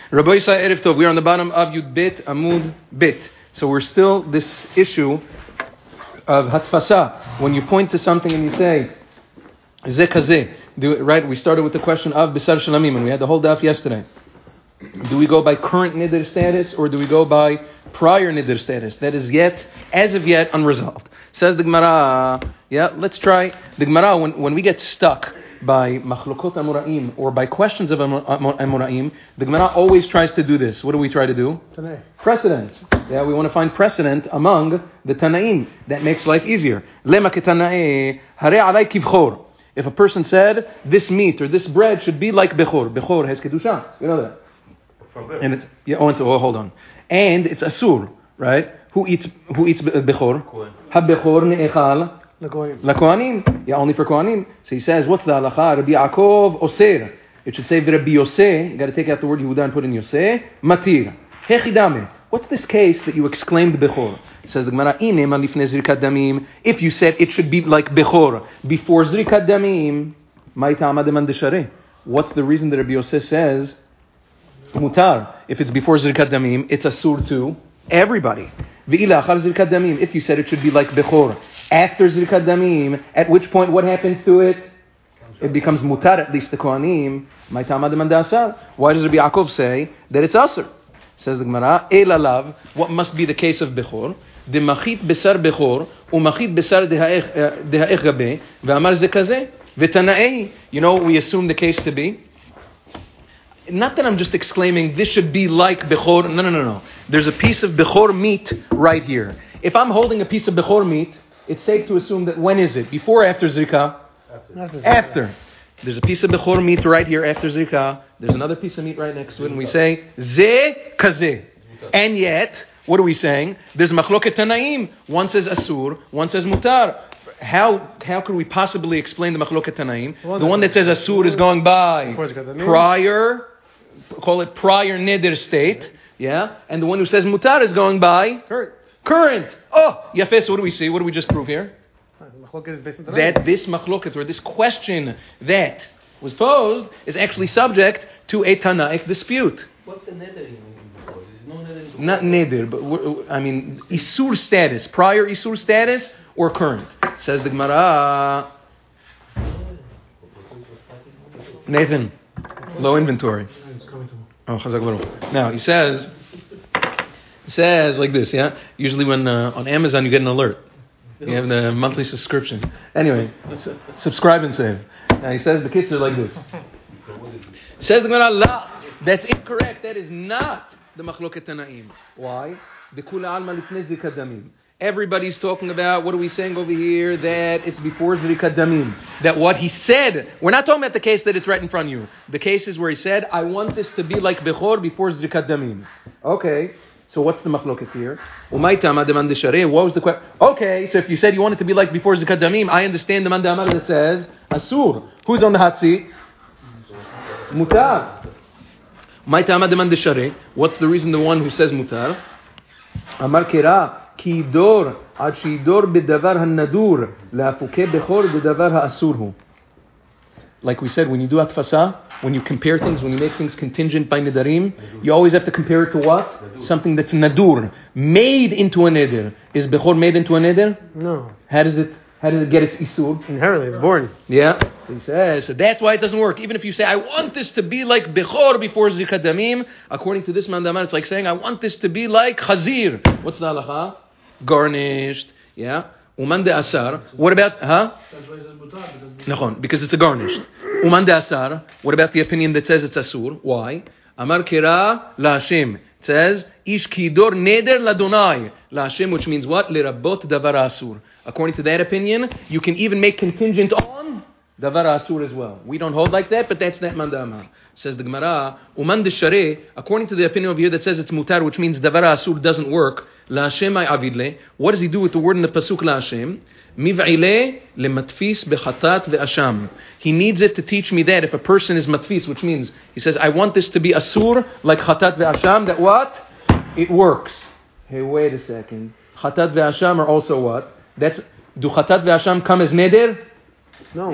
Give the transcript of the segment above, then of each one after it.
Rabbi Yisrael Erev Tov. We are on the bottom of Yud Bet Amud Bet. So we're still this issue of hatfasa. When you point to something and you say, Zeh kazeh. Right? We started with the question of Bisar Shalamim, and we had the whole daf yesterday. Do we go by current nidr status or do we go by prior nidr status that is as of yet unresolved? Says the Gemara. Let's try the Gemara. When we get stuck by machlokot amuraim or by questions of amuraim, the Gemara always tries to do this. What do we try to do? Precedent. We want to find precedent among the Tanaim. That makes life easier. Lema ketanae hare alai kivchor. If a person said this meat or this bread should be like bechor, bechor has kedusha. You know that. And it's hold on. And it's asur, right? Who eats bechor? Ha-bechor ne'echal lakohanim. Only for kohanim. So he says, what's the halacha? Rabbi Yaakov oser. It should say Rabbi Yoseh. You got to take out the word Yehuda and put in Yoseh. Matir. Hechidame. What's this case that you exclaimed bechor? It says the Gemara, if you said it should be like bechor before zrikat damim, what's the reason that Rabbi Yoseh says mutar? If it's before zrikat damim, it's asur to everybody. If you said it should be like bechor after zrikat damim, at which point what happens to it? It becomes mutar, at least the kohanim. Why does Rabbi Yaakov say that it's asur? Says the Gemara, elalav, what must be the case of bechor? The machit besar bechor, umachit besar deha'ech gabe, ve'amar ze kazeh, ve'tana'ei. You know what we assume the case to be? Not that I'm just exclaiming, this should be like bechor. No. There's a piece of bechor meat right here. If I'm holding a piece of bechor meat, it's safe to assume that when is it? Before or after zrika? After. There's a piece of bechor meat right here after zrika. There's another piece of meat right next to it, and we say, Zeh kazeh. And yet, what are we saying? There's machloket tanaim. One says asur, one says mutar. How could we possibly explain the machloket tanaim? The one that says asur is going by prior, call it prior neder state, and the one who says mutar is going by current. Oh, yafes, what do we see? What do we just prove here? That this machloket, or this question that was posed, is actually subject to a Tanaic dispute. What's the neder in before? There's no neder in Not neder, but isur status, prior isur status or current. Says the Gemara. Nathan, low inventory. Oh, chazak baruch. Now he says like this. Usually when on Amazon you get an alert. You have the monthly subscription. Anyway, subscribe and save. Now he says the kids are like this. Says the Gemara, la, that's incorrect. That is not the machloket tanaim. Why? The kula alma lifnei zrikat damim. Everybody's talking about, what are we saying over here? That it's before zrikat damim. That what he said, we're not talking about the case that it's right in front of you. The case is where he said, I want this to be like bechor before zrikat damim. Okay. So what's the machloket here? What was the question? Okay, so if you said you want it to be like before Zikat Damim, I understand the man da'amar that says Asur. Who's on the hot seat? Mutar. What's the reason the one who says Mutar? Amar kera ki dor ad shidor b'davar ha'nadur la'afuke bechor b'davar ha'asur hu. Like we said, when you do atfasa, when you compare things, when you make things contingent by nidarim, you always have to compare it to what? Something that's nadur, made into a neder. Is bechor made into a neder? No. How does it get its isur? Inherently, it's born. Yeah. He says, so that's why it doesn't work. Even if you say, I want this to be like bechor before zikat damim, according to this man damar, it's like saying, I want this to be like chazir. What's the halacha? Garnished. Yeah. Uman de asar. What about, because it's a garnished. Uman de asar. What about the opinion that says it's asur? Why? Amar kira la Hashem. It says, ish kidor neder ladonai. La Hashem, which means what? Lirabot davar asur. According to that opinion, you can even make contingent on davar asur as well. We don't hold like that, but that's that man da'amar. Says the Gemara, uman de shareh, according to the opinion over here that says it's mutar, which means davar asur doesn't work. La Hashem ay avidle. What does he do with the word in the pasuk la Hashem? Miv'ile lematfis bechatat ve'asham. He needs it to teach me that if a person is matfis, which means he says, I want this to be asur like chatat ve'asham, that what? It works. Hey, wait a second. Chatat ve'asham are also what? Do chatat ve'asham come as neder? No.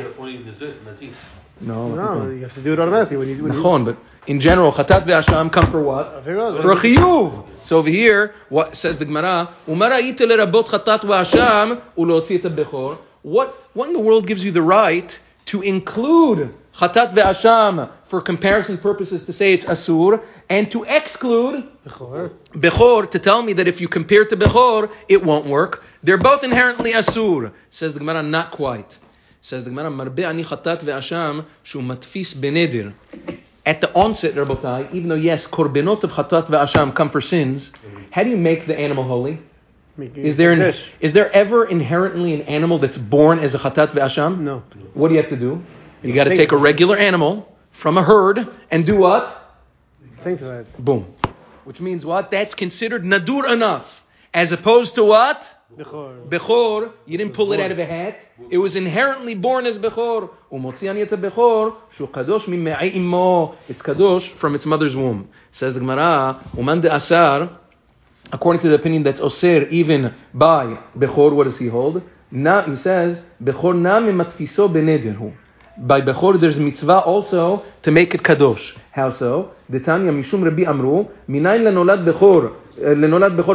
No, You have to do it automatically when you. Nachon, but in general, chatat ve'asham come for what? For a chiyuv. So over here, what says the Gemara? Umara ite lerabot chatat ve'asham ulotzit bechor. What in the world gives you the right to include chatat ve'asham for comparison purposes to say it's asur, and to exclude bechor to tell me that if you compare to bechor, it won't work? They're both inherently asur. Says the Gemara, not quite. Says the Gemara, marbe ani chatat ve'asham shu matfis beneder. At the onset, Rabotai, even though yes, korbenot of chatat ve'asham come for sins, how do you make the animal holy? Is there ever inherently an animal that's born as a chatat ve'asham? No. What do you have to do? You got to take a regular animal from a herd and do what? Sanctify it. Boom. Which means what? That's considered nadur enough. As opposed to what? Bechor, you didn't pull it out of a hat. It was inherently born as Bechor. It's kadosh from its mother's womb. Says the Gemara, Uman de asar, according to the opinion that's osir even by Bechor, what does he hold? He says, Bechor na matfiso benederhu. By Bechor there's mitzvah also to make it kadosh. How so? Detanya mishum Rabbi Amru, minayin lenolad Bechor. How do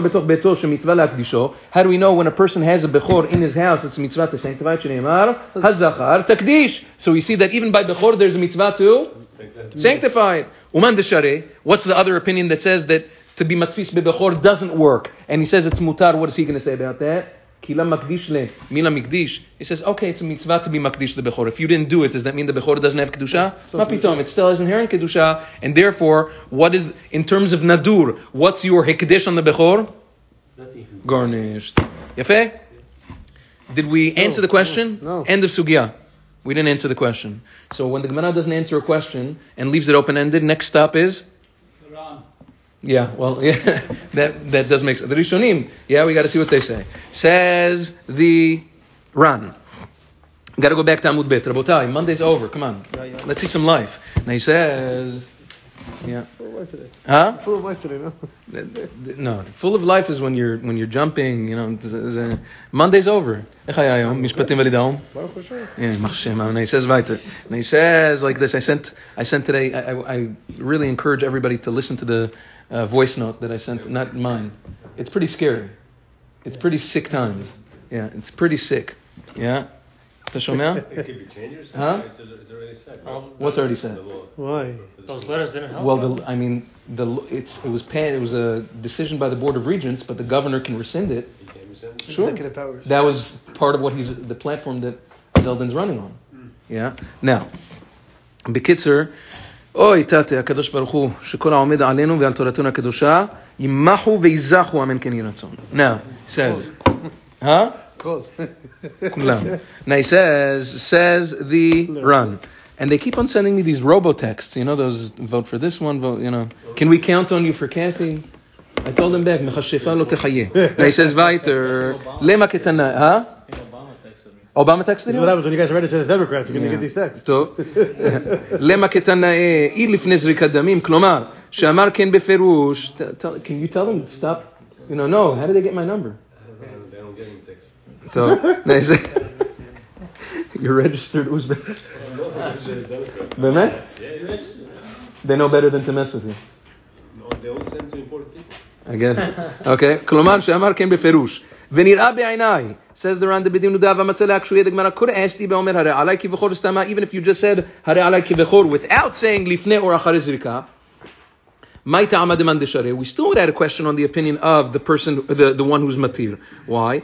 we know when a person has a bechor in his house, it's a mitzvah to sanctify it? Hazachar takdish. So we see that even by bechor there's a mitzvah to sanctify it. Uman deshare. What's the other opinion that says that to be matfis bechor doesn't work? And he says it's mutar. What is he going to say about that? Kila makdish le mila mikdish. He says, okay, it's a mitzvah to be makdish the bechor. If you didn't do it, does that mean the bechor doesn't have kedusha? Mapitom, it still has inherent kedusha, and therefore, what is in terms of nadur? What's your hekdesh on the bechor? Garnished. Yafeh? Did we answer the question? No. End of sugya. We didn't answer the question. So when the Gemara doesn't answer a question and leaves it open-ended, next stop is? Yeah, well, yeah, that does make sense. The Rishonim, yeah, we got to see what they say. Says the Ran. Got to go back to Amud Bet. Rabotai, Monday's over. Come on, let's see some life. Now he says, yeah. Full of life today. Huh? Full of life today, no? No, full of life is when you're jumping. You know, Monday's over. Mishpatim v'lidaum. Yeah, machshem. And he says weiter. And he says like this. I sent today. I really encourage everybody to listen to the voice note that I sent. Not mine. It's pretty scary. It's pretty sick times. Yeah, it's pretty sick. Yeah. It can be changed. Huh? It's already said. What's already said? Why? Those letters didn't help. Well, it was a decision by the Board of Regents, but the governor can rescind it. He can rescind it? Sure. Executive powers. That was part of what the platform that Zeldin's running on. Yeah. Now, Bekitzer, Oy tate HaKadosh Baruch Hu, shekol ha'omed aleinu ve'al toratonu ha'kedusha, yimachu ve'izachu amen ken yiratzon. Now, he says, huh? Cool. Now he says the Ran. And they keep on sending me these robo-texts, you know, those vote for this one, vote, you know. Can we count on you for Kathy? I told him back, mechashefa lo techayeh. Now he says weiter, lema ketana, huh? Obama texted you? What happens when you guys are registered as Democrats? You're going to get these texts. טוב. למה קטנאי, אי לפני זריקת דמים, כלומר, שאמר כן בפירוש, can you tell them to stop? You know, no, how did they get my number? They don't get any text. So, they say, you're registered Uzbek. באמת? They know better than to mess with you. No, they all send to important people. I guess. Okay. כלומר, שאמר כן בפירוש. ונראה בעיניי, says the Ran de B'dim Nudav HaMatzah L'Akshuyah, the Gemara could have asked Iba Omer, Hare Alai Kivechor Stama, even if you just said Hare Alai Kivechor without saying Lifnei or Achare Zrika. We still would add a question on the opinion of the person, the one who's matir. Why?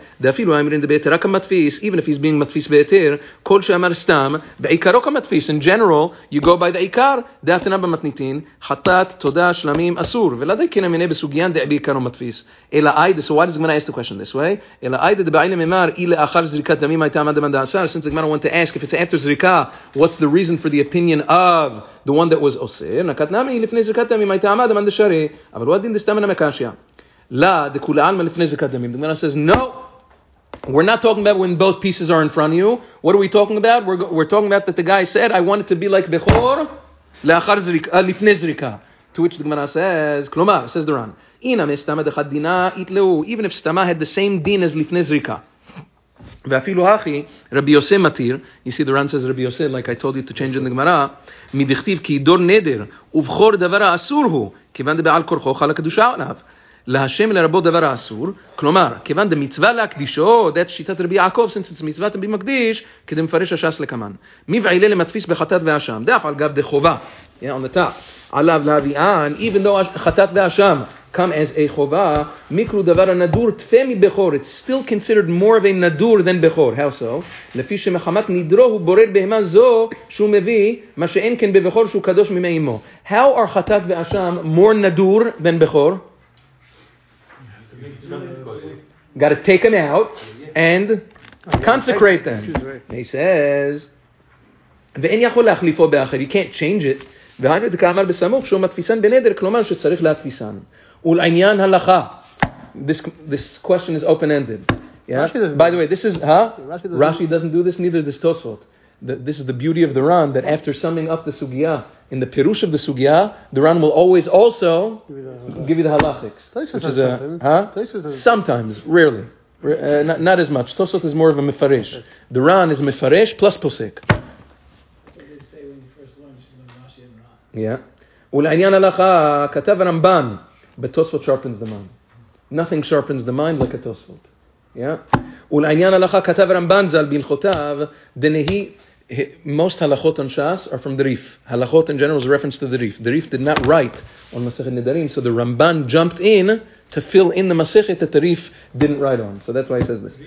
Even if he's being matfis be'eter, kol she'amar stam, be'ikaro matfis. In general, you go by the ikar. Da'atena b'matnitin, chatat, todah, shlamim, asur. V'ladai kina minei besugiyan de'ikaro matfis. Ela aide. So why does the Gemara ask the question this way? Ela aide de'ba'ile memar ile achar zrikat damim hayta amad asar. Since the Gemara want to ask if it's after zrika, what's the reason for the opinion of the one that was osir? Nakatnami lifnei zrikat damim hayta amad. אבל what did the stamina mekashia? La the kula alma lifnei zrikat damim. The Gemara says no. We're not talking about when both pieces are in front of you. What are we talking about? We're talking about that the guy said, "I want it to be like bechor leachar zrika lifnei zrika." To which the Gemara says, "Klomar," says the Ran, "Ina mestama dechad dina itleu." Even if stama had the same din as lifnei zrika, ואפילו הכי, רבי יוסי מתיר, you see the Ran says רבי יוסי, like I told you to change in the Gemara, מדכתיב כי דור נדר, ובחור דבר האסור הוא, כיוון דבעל כורחו חל הקדושה עליו. להשם לרבות דבר האסור, כלומר, כיוון דמצווה להקדישו, that's שיטת רבי יעקב, since it's מצווה to be מקדיש, כדי מפרש הש"ס לקמן. מי ועילה למתפיס בחטאת ואשם, דף על גב דחובה, on the top, עליו להביאן, even though חטאת ואשם, come as a חובה, מיקרו דבר הנדור תפה מבכור, it's still considered more of a נדור than בכור. How so? לפי שמחמת נדרו הוא בורר בהמה זו שהוא מביא, מה שאין כן בבכור שהוא קדוש ממי אמו. How are חטאת ואשם more נדור than בכור? Got to take them out and consecrate them. He says, ואין יכול להחליפו באחר, you can't change it. והיינו דקאמר בסמוך שהוא מתפיסן בנדר, כלומר שצריך להתפיסן. ולעניין הלכה. This question is open-ended. Yeah? By the way, this is, Rashi doesn't do this, neither does Tosfot. This is the beauty of the Ran, that after summing up the sugya, in the Pirush of the sugya, the Ran will always also give you the halachics. Which is sometimes, rarely. Not as much. Tosfot is more of a mefaresh. The Ran is mefaresh plus posek. That's what they say when you first learn, you should learn Rashi and Ran. Yeah. ולעניין הלכה, כתב הרמב"ן, but Tosfot sharpens the mind. Nothing sharpens the mind like a Tosfot. Yeah. ולעניין הלכה, כתב הרמב"ן ז"ל בהלכותיו, דנהי, most halachot on Shas are from the Rif. Halachot in general is a reference to the Rif. The Rif did not write on Masechet Nedarim, so the Ramban jumped in to fill in the Masechet that the Rif didn't write on. So that's why he says this.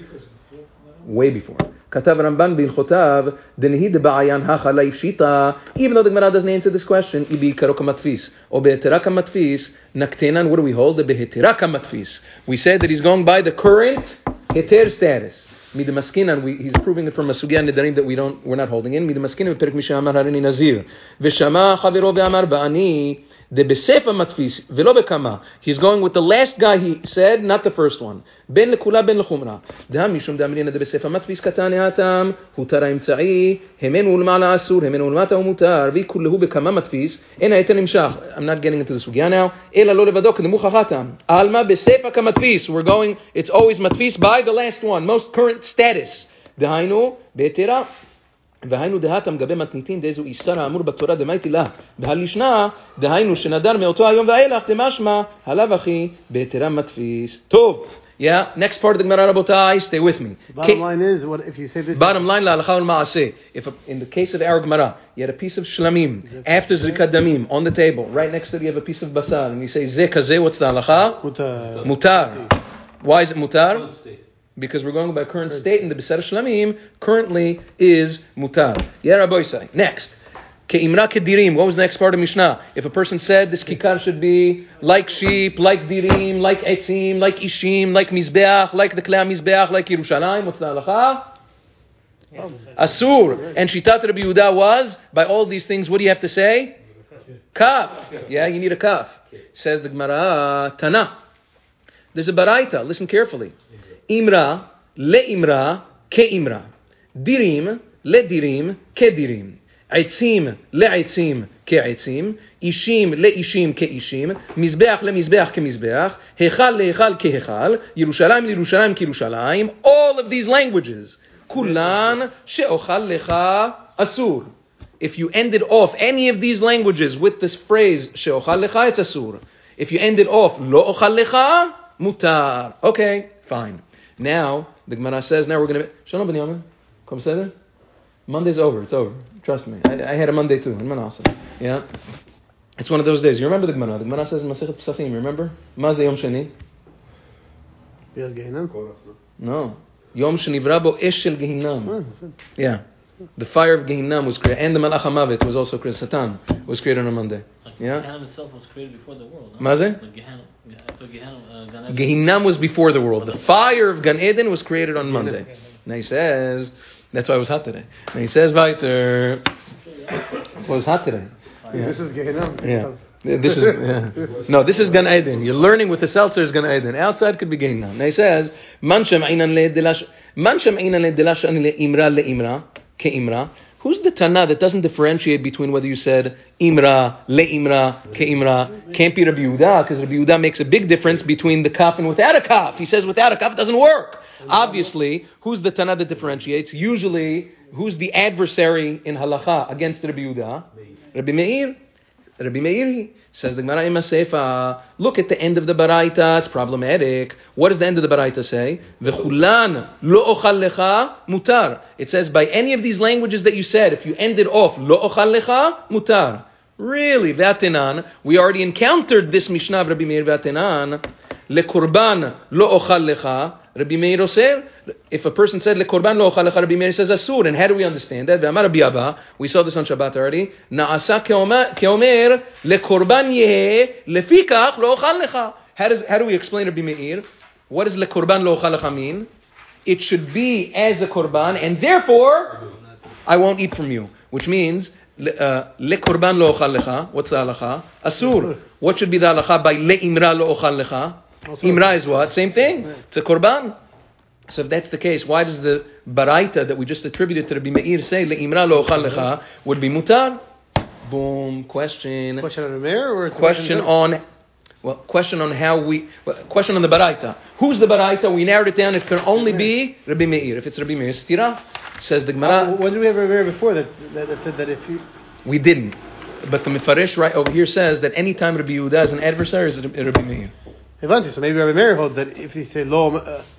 Way before. כתב הרמב"ן בהלכותיו, דנהי דבעיין הכה להפשיטה, even though the Gemara doesn't answer this question, היא בעיקרו כמתפיס, או בהתרה כמתפיס, נקטנן, what do we hold? בהתרה כמתפיס. We said that he's going by the current heter status. Midamaskinan, he's proving it from a sugya nedarim that we're not holding in. Midamaskinan perek mishamar harini nazir. Veshama chavero ve'amar ba'ani de besefa matfis velo bekama. He's going with the last guy he said, not the first one. Ben lekula ben lechumra. Dam mishum damrina de besefa matfis katan hatam hutara imtzai hemen ulmala asur hemen ulmata umutar vi kullahu bekama matfis ena eter nimshach. I'm not getting into the sugya now. Ela lo levado kedemu chachatam alma besefa kamatfis. We're going. It's always matfis by the last one, most current status. דהיינו, בהתרה, והיינו דהתם גבי מתניתין דאיזו איסר האמור בתורה דמייתי לה, בהלישנה, דהיינו שנדר מאותו היום ואילך, דמשמע, הלאו אחי, בהתרה מתפיס. טוב, yeah, next part of the Gemara, Rabotai, stay with me. Bottom line is, what if you say this? Bottom line, la'alacha ul-ma'aseh. If in the case of our Gemara, you had a piece of shlamim, after zrikat damim, on the table, right next to it you have a piece of basar, and you say, zeh kazeh, what's the halacha? Mutar. Why is it mutar? Because we're going by current state, and the Besar Shlamim currently is mutar. Yeah, Rabbi Yisai. Next. Ke'imra kedirim. What was the next part of Mishnah? If a person said this kikar should be like sheep, like dirim, like etzim, like ishim, like mizbeach, like the klei mizbeach, like Yerushalayim, what's the halacha? Asur. And Shitat Rabbi Yehuda was, by all these things, what do you have to say? Kaf. Yeah, you need a kaf. Says the Gemara, Tana. There's a baraita. Listen carefully. Imra, le'imra, ke'imra. Dirim, le'dirim, ke'dirim. Eitzim, le'eitzim, ke'eitzim. Ishim, le'ishim, ke'ishim. Mizbeach, le'mizbeach, ke'mizbeach. Hechal, le'hechal, ke'hechal. Yerushalayim, le'Yerushalayim, ke'Yerushalayim. All of these languages. Kulan, she'ochal lecha, asur. If you ended off any of these languages with this phrase, she'ochal lecha, it's asur. If you ended off, lo ochal lecha, mutar. Okay, fine. Now, the Gemara says, now we're going to... Shalom Binyamin. Come say that. Monday's over. It's over. Trust me. I had a Monday too. Yeah? It's one of those days. You remember the Gemara? The Gemara says in Masechet Pesachim, remember? Ma ze Yom Sheni? No. Yom Shenivra bo Esh Shel Gehinam. Yeah. The fire of Gehinam was created. And the Malach HaMavet was also created. Satan was created on a Monday. Yeah? Gehinam itself was created before the world. Ma ze? Gehinam was before the world. The fire of Gan Eden was created on Monday. Now he says, that's why it was hot today. Now he says, weiter, that's why it was hot today. Yeah. This is Gehinam. Yeah. This is, yeah. No, this is Gan Eden. You're learning with the seltzer is Gan Eden. Outside could be Gehinam. Now he says, man shem einan le'dilash le'imra le'imra ke'imra. Who's the Tana that doesn't differentiate between whether you said Imra, Le'imra, Ke'imra? Can't be Rabbi Yehuda, because Rabbi Yehuda makes a big difference between the kaf and without a kaf. He says without a kaf it doesn't work. Obviously, who's the Tana that differentiates? Usually, who's the adversary in halacha against Rabbi Yehuda? Rabbi Meir. Rabbi Meir says the Gemara in Maseifa. Look at the end of the Baraita. It's problematic. What does the end of the Baraita say? V'chulan lo ochal lecha mutar. It says by any of these languages that you said, if you ended off lo ochal lecha mutar. Really, v'atenan. We already encountered this Mishnah of Rabbi Meir v'atenan. Lekorban lo ochal lecha. Rabbi Meir oser. If a person said lekorban lo ochal lecha, Rabbi Meir says asur. And how do we understand that? V'amar Rabbi Abba. We saw this on Shabbat already. Naasa keomer lekorban yehe lefikach lo ochal lecha. How do we explain Rabbi Meir? What does lekorban lo ochal lecha mean? It should be as a korban, and therefore I won't eat from you. Which means lekorban lo ochal lecha. What's the halacha? Asur. What should be the halacha by leimra lo ochal lecha? Imra is what? Same thing. It's a korban. So if that's the case, why does the baraita that we just attributed to Rabbi Meir say le'imra lo ochal lecha would be mutar? Boom. Question. Question on the mayor or Question on how we. Question on the baraita. Who's the baraita? We narrowed it down. It can only be Rabbi Meir. If it's Rabbi Meir, stira. Says the Gemara. When did we have a mayor before that said that if you? We didn't. But the Mefarish right over here says that any time Rabbi Yehuda is an adversary, is Rabbi Meir. So maybe Rabbi Meir holds that if you say lo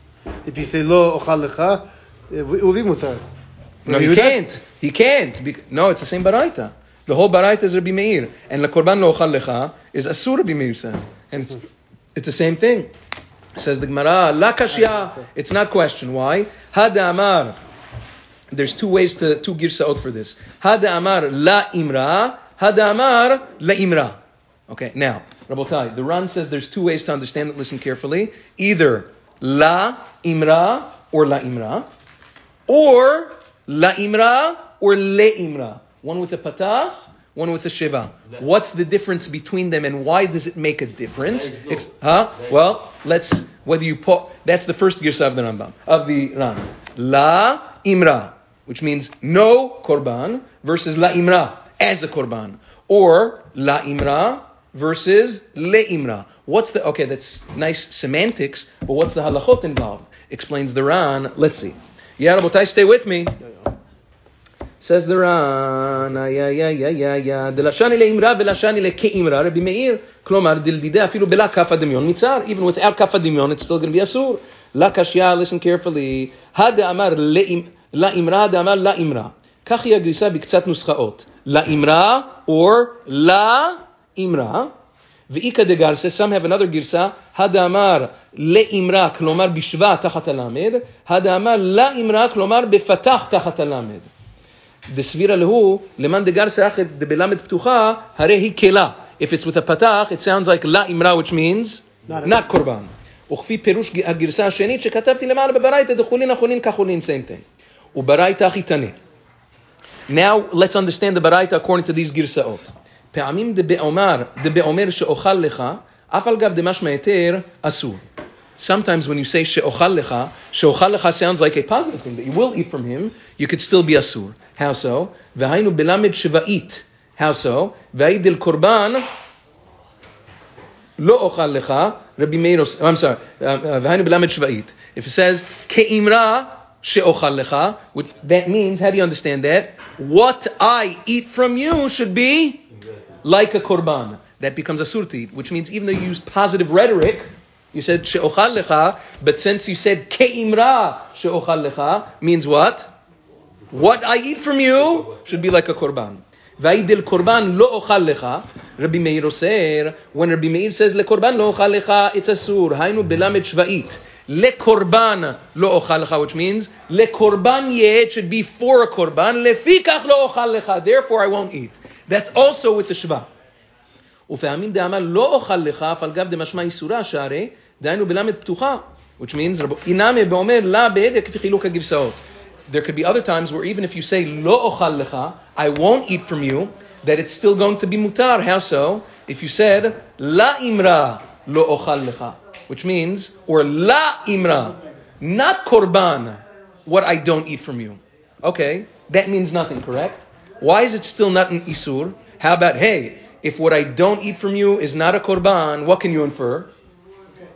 ochal lecha, it will be mutar. No, he can't. He can't. No, it's the same baraita. The whole baraita is Rabbi Meir, and lekorban lo ochal lecha is asur. Rabbi Meir says, and it's the same thing. Says the Gemara, la kashya. It's not question. Why? Hada amar. There's two girsaot for this. Hada amar la imra. Hada amar la imra. Okay, now, Rabotai, the Ran says there's two ways to understand it. Listen carefully. Either la imra or la imra, or la imra or le imra. One with a patach, one with a shiva. What's the difference between them, and why does it make a difference? Well, that's the first girsa of the Rambam, of the Ran. La imra, which means no korban, versus la imra, as a korban. Or la imra versus le imra. That's nice semantics, but what's the halachot involved? Explains the Ran. Let's see. Yeah, Rabotai, stay with me. Says the Ran, Delashani leimra velashani lekeimra, Rabbi Meir, klomar dildide afilu bela kaf adimion mitzar. Even without kaf adimion, it's still going to be asur. La kashya, listen carefully. Hada amar la imra, hada amar la imra. Kach hi agrisa biktzat nuschaot. La imra or la imra. Ve'ika de garsa, some have another girsa. Hada amar le imra, klomar bishva tachat alamed. Hada amar la imra, klomar befatach tachat alamed. The svira lehu leman de garsa achet de belamed ptucha hare hi kela. If it's with a patach, it sounds like la imra, which means not korban. Uchfi perush הגרסה השנית שכתבתי למעלה בברייתא דחולין אחולין כחולין, same thing. וברייתא אחיתנה. Now let's understand the ברייתא according to these גרסאות. פעמים דבאומר שאוכל לך, אף על גב דמשמע היתר אסור. Sometimes when you say שאוכל לך sounds like a positive thing, that you will eat from him, you could still be asur. How so? והיינו בלמד שבעית. How so? והעיד אל קורבן לא אוכל לך, רבי מאיר, I'm sorry, והיינו בלמד שבעית. If it says כאמרה שאוכל לך, that means, how do you understand that? What I eat from you should be like a korban. That becomes asur to eat, which means even though you used positive rhetoric, you said she'ochal lecha, but since you said ke'imra she'ochal lecha, means what? What I eat from you should be like a korban. Va'idil korban lo ochal lecha. Rabbi Meir oser. When Rabbi Meir says le korban lo ochal lecha, it's asur. Hainu belamed shva'it. Le korban lo ochal lecha, which means le korban yeh, it should be for a korban. Lefikach lo ochal lecha. Therefore, I won't eat. That's also with the shva. ופעמים דאמר לא אוכל לך, אף על גב דמשמע איסורה שהרי, דהיינו בלמד פתוחה, which means, אינמה באומר לה בהדק כפי חילוק הגרסאות. There could be other times where even if you say לא אוכל לך, I won't eat from you, that it's still going to be mutar. How so? If you said la imra לא אוכל לך, which means, or la imra, not korban, what I don't eat from you. Okay, that means nothing, correct? Why is it still not an isur? How about, hey, if what I don't eat from you is not a korban, what can you infer?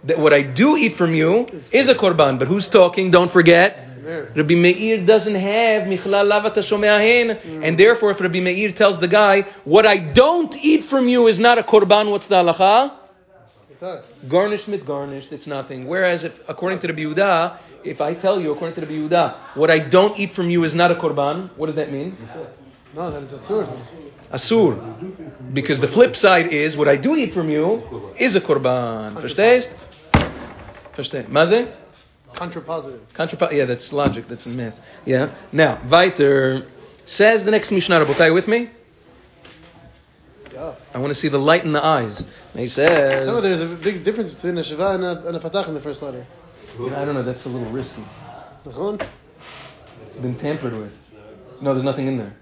that what I do eat from you is a korban. But who's talking? Don't forget. Rabbi Meir doesn't have Michlal Lavat Shomeahin, and therefore if Rabbi Meir tells the guy, what I don't eat from you is not a korban, what's the halacha? Garnished mit garnished, it's nothing. Whereas if, according to Rabbi Yehuda, if I tell you, according to Rabbi Yehuda, what I don't eat from you is not a korban, what does that mean? No, that is asur. Asur. Because the flip side is, what I do eat from you is a korban. Verstehst? Verstehst? Maze? Contrapositive. Yeah, that's logic, that's math. Yeah. Now, weiter. Says the next Mishnah, Rabotai, with me? Yeah. I want to see the light in the eyes. He says... No, there's a big difference between a Shiva and a Patach in the first letter. Yeah, I don't know, that's a little risky. Nachon? It's been tampered with. No, there's nothing in there.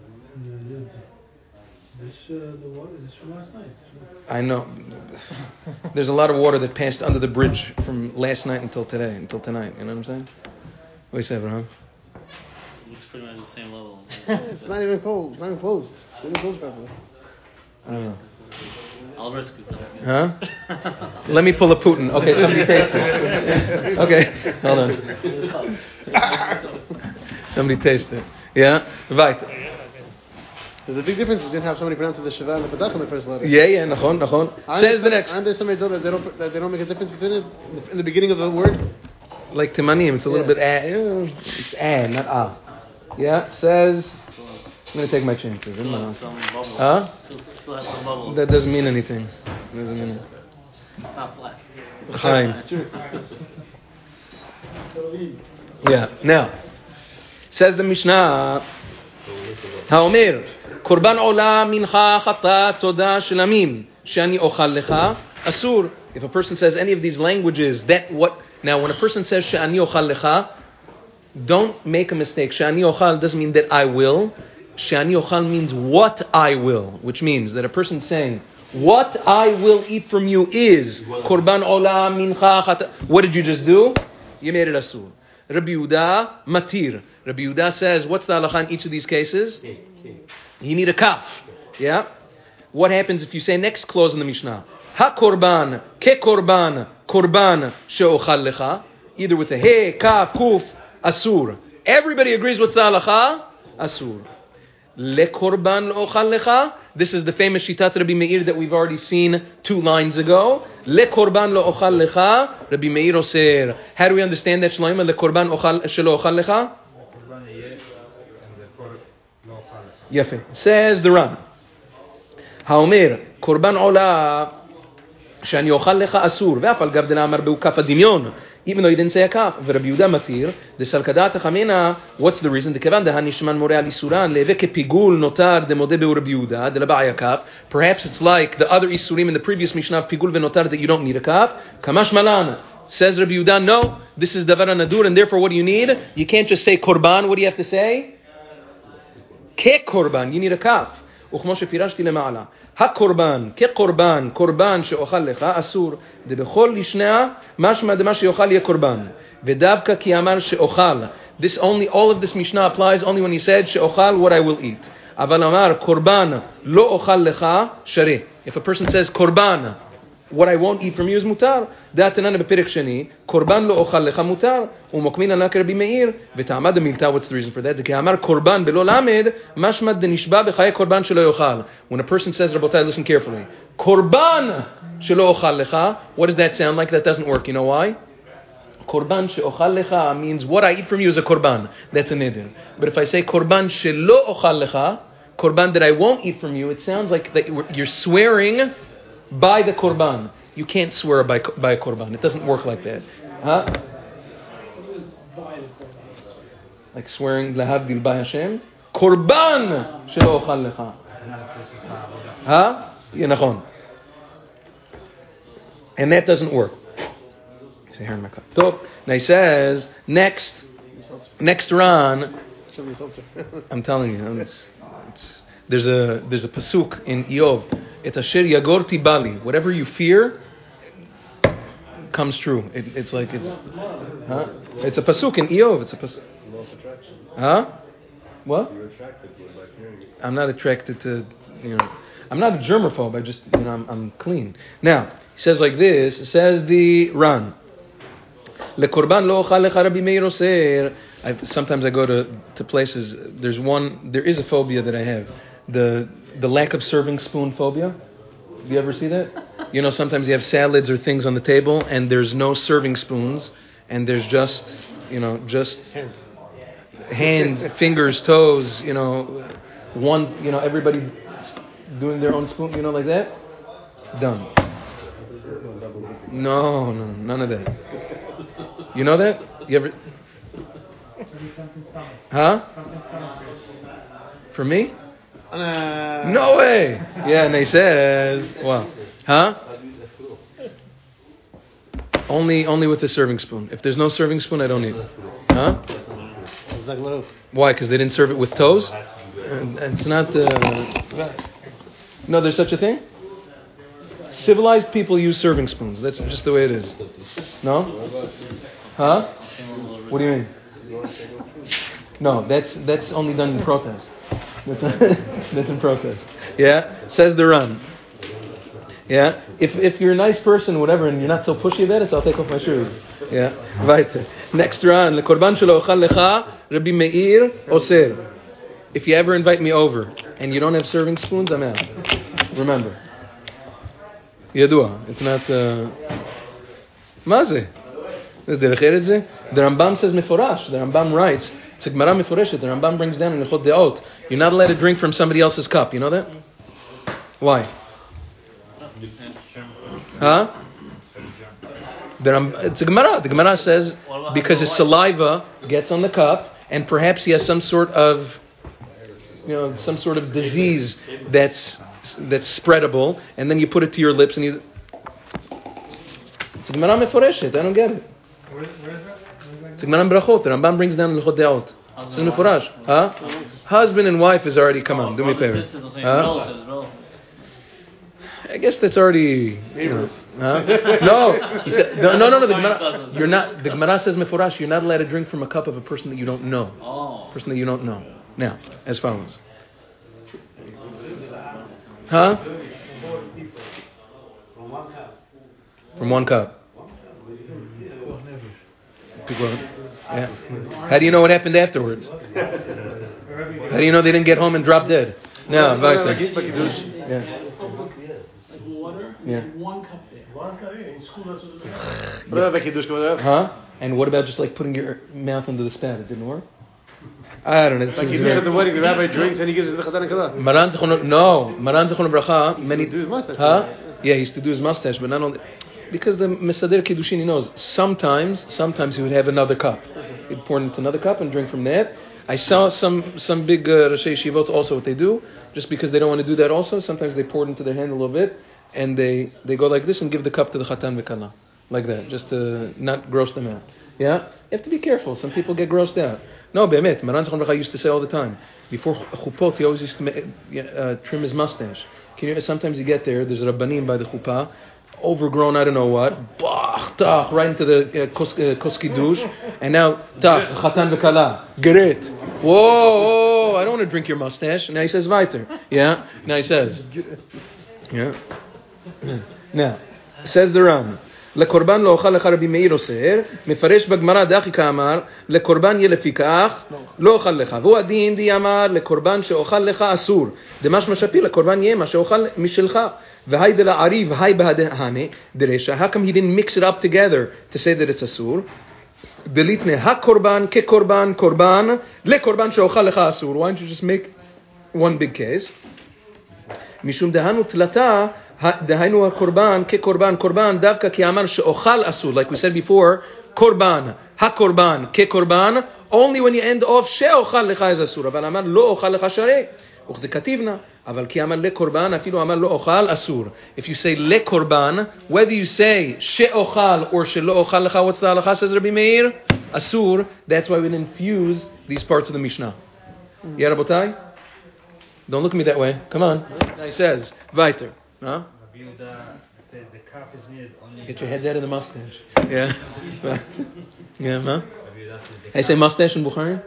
The water is from last night. I know. There's a lot of water that passed under the bridge from last night until today, until tonight. You know what I'm saying? What do you say, Abraham? It looks pretty much the same level. It's not even cold. It's not even closed. It's not even closed properly. I don't know. I'll risk it. Huh? Let me pull a Putin. Okay, somebody taste it. Okay, hold on. Somebody taste it. Yeah? Right. There's a big difference between how somebody pronounces the Shiva and the Patach in the first letter. Yeah, nachon. Says the next. Aren't there some that they don't make a difference between it in the beginning of the word? Like Timanim, it's a little bit it's not ah. Yeah, says, I'm going to take my chances. Still has some bubbles. Huh? Still has some bubbles. That doesn't mean anything. Doesn't mean it. Not flat. Chaim. Yeah, now, says the Mishnah, Haomer, Korban Ola Mincha Chata Toda Shlamim, Shani Ochal Lecha, Asur. If a person says any of these languages, now when a person says Shani Ochal Lecha, don't make a mistake. Shani Ochal doesn't mean that I will. Shani Ochal means what I will, which means that a person saying, what I will eat from you is Korban Ola Mincha Chata. What did you just do? You made it Asur. Rabbi Yehuda, Matir. Rabbi Yehuda says, what's the halacha in each of these cases? You need a kaf. Yeah? What happens if you say next clause in the Mishnah? Ha-korban, ke-korban, korban she'ochal lecha. Either with a he, kaf, kuf, asur. Everybody agrees what's the halacha? Asur. Le-korban le'ochal lecha. This is the famous Shitat Rabbi Meir that we've already seen 2 lines ago. Le-korban le'ochal lecha. Rabbi Meir oser. How do we understand that, Shlomo? Le-korban she'ochal lecha? Yafe. Says the Ran. Haomer, Korban Ola, Shani Ochal Lecha Asur, Ve'af al Gav Amar Be'ukaf Adimyon, even though he didn't say a kaf. Rabbi Yehuda Matir, the Salkadat Chamena, what's the reason? The Kevan de Hanishman More al Isuran, Leveke Pigul Notar de Modeh Be'u Rabbi Yehuda, de Labaya Kaf. Perhaps it's like the other Isurim in the previous Mishnah of Pigul ve'Notar that you don't need a kaf. Kamash Malan. Says Rabbi Yehuda, no, this is Davar Nadur, and therefore what do you need? You can't just say Korban, what do you have to say? כקורבן, you need a כף. וכמו שפירשתי למעלה, הקורבן, כקורבן, קורבן שאוכל לך, אסור. דבכל לשניה, משמע דמה שיאכל יהיה קורבן. ודווקא כי אמר שאוכל. This only, all of this Mishnah applies only when he said שאוכל what I will eat. אבל אמר, קורבן לא אוכל לך, שרי. If a person says קורבן, what I won't eat from you is mutar. דעתנן בפרק שני, קורבן לא אוכל לך מותר, ומוקמין ענה כרבי מאיר, וטעמד המילתא, what's the reason for that? כי אמר קורבן בלא למד, משמע דנשבע בחיי קורבן שלא יאכל. When a person says, רבותיי, listen carefully, קורבן שלא אוכל לך, what does that sound like? That doesn't work. You know why? קורבן שאוכל לך means what I eat from you is a קורבן. That's a neder. But if I say קורבן שלא אוכל לך, קורבן that I won't eat from you, it sounds like that you're swearing by the korban. You can't swear by a korban. It doesn't work like that. Huh? Like swearing lahavdil by Hashem. Korban shelo ochal lecha. Huh? Yeah, nachon. And that doesn't work. Now he says, next Ran, I'm telling you, there's a pasuk in Iyov. It's asher yagorti bali. Whatever you fear comes true. It's a pasuk in Iyov. It's a pasuk. Huh? What? You're attracted to it by hearing it. I'm not attracted to, I'm not a germaphobe. I just, I'm clean. Now, He says like this. It says the Ran. Lekorban lo ochal lecha Rabbi Meir oser. Sometimes I go to places. There is a phobia that I have. The lack of serving spoon phobia. Do you ever see that? You know, sometimes you have salads or things on the table and there's no serving spoons and there's just hands, fingers, toes, everybody doing their own spoon, like that. Done. No, none of that. You know that? You ever? Huh? For me? No way. Yeah, and he says, wow. Huh? Only with the serving spoon. If there's no serving spoon, I don't need it. Huh? Why? Because they didn't serve it with toes? It's not... No, there's such a thing? Civilized people use serving spoons. That's just the way it is. No? Huh? What do you mean? No, that's only done in protest. That's in protest. Yeah? Says the Ran. Yeah? If you're a nice person, whatever, and you're not so pushy about it, so I'll take off my shoes. Yeah? Weiter. Next Ran. Lekorban shelo ochal lecha Rabbi Meir oser. If you ever invite me over and you don't have serving spoons, I'm out. Remember. Yadua. It's not... מה זה? דרך ארץ זה? The Rambam says מפורש. The Rambam writes, it's a Gemara מפורשת. The Rambam brings down in Hilchot Deot. You're not allowed to drink from somebody else's cup. You know that? Why? Huh? It's a Gemara. The Gemara says because his saliva gets on the cup and perhaps he has some sort of disease that's spreadable, and then you put it to your lips and you... It's a Gemara meforeshet. I don't get it. Where is that? It's a Gemara Brachot. The Rambam brings down L'chot Deot. It's in Mefurash. Huh? Husband and wife is already, come on, do me a favor. Huh? I guess that's already... Huh? No. He said, no. The Gemara, you're not... The Gemara says Mefurash, you're not allowed to drink from a cup of a person that you don't know. Person that you don't know. Now, as follows. Huh? From one cup. Yeah. How do you know what happened afterwards? How do you know they didn't get home and drop dead? No, yeah. Like water? Yeah. One cup there. One cup in school, that's what Huh? And what about just like putting your mouth under the spout? It didn't work? I don't know. Like you at the wedding, the rabbi drinks and he gives it to the Chatan and Kala. Maran Zechon Bracha. Many do his mustache. Huh? Yeah, he used to do his mustache, but not only because the Mesader Kiddushin, he knows. Sometimes he would have another cup. He'd pour it into another cup and drink from that. I saw some big Rashi Yeshivot also what they do, just because they don't want to do that also. Sometimes they pour it into their hand a little bit, and they go like this and give the cup to the Chatan V'Kala. Like that, just to not gross them out. Yeah? You have to be careful. Some people get grossed out. No, Be'emet. Maran Zechon Bracha used to say all the time, before Chupot, he always used to trim his mustache. Sometimes you get there's a Rabbanim by the Chuppah, overgrown, I don't know what, tach, right into the Koski douche, and now, tach, Chatan V'Kala, great. Whoa, I don't want to drink your mustache. Now he says, weiter. Yeah? Now he says, yeah? Now, says the Ram, לקורבן לא אוכל לך רבי מאיר אוסר, מפרש בגמרא דאחי כאמר, לקורבן יהיה לפיכך, לא אוכל לך. והוא הדין די אמר, לקורבן שאוכל לך אסור. דמשמע שפי, לקורבן יהיה מה שאוכל משלך. והי דלעריב, היי בהדהמה, דרשע. How come he didn't mix it up together to say that it's אסור? דליתנה הקורבן כקורבן קורבן, לקורבן שאוכל לך אסור. Why don't you just make one big case? משום דהנו תלתה, דהיינו הקורבן כקורבן קורבן דווקא כי אמר שאוכל אסור, like we said before, קורבן, הקורבן כקורבן, only when you end off שאוכל לך is אסור, אבל אמר לא אוכל לך שרי, וכתיבנה, אבל כי אמר לקורבן, אפילו אמר לא אוכל אסור. If you say לקורבן, whether you say שאוכל or שלא אוכל לך, what's the halacha, says Rabbi Meir? אסור, that's why we infuse these parts of the Mishnah. Yeah, Rabotai? Don't look at me that way. Come on. Now he says, weiter. Huh? Says the cup is needed only. Get your heads out of the mustache. Yeah. Yeah, huh? I say mustache in Bukhari?